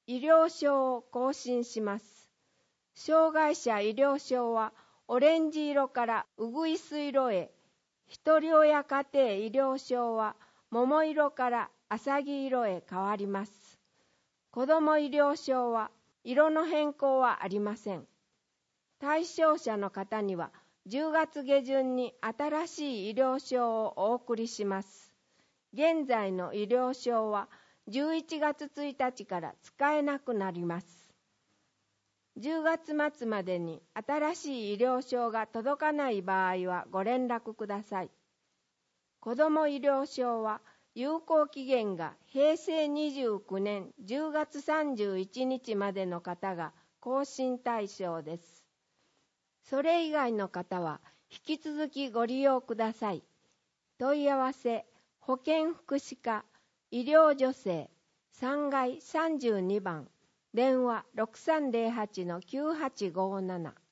医療証を更新します。障害者医療証はオレンジ色からうぐいす色へ、ひとり親家庭医療証は桃色から浅黄色へ変わります。子ども医療証は色の変更はありません。対象者の方には10月下旬に新しい医療証をお送りします。現在の医療証は11月1日から使えなくなります。10月末までに新しい医療証が届かない場合はご連絡ください。子ども医療証は有効期限が平成29年10月31日までの方が更新対象です。それ以外の方は引き続きご利用ください。問い合わせ、保健福祉課、医療助成、3階32番、電話 6308-9857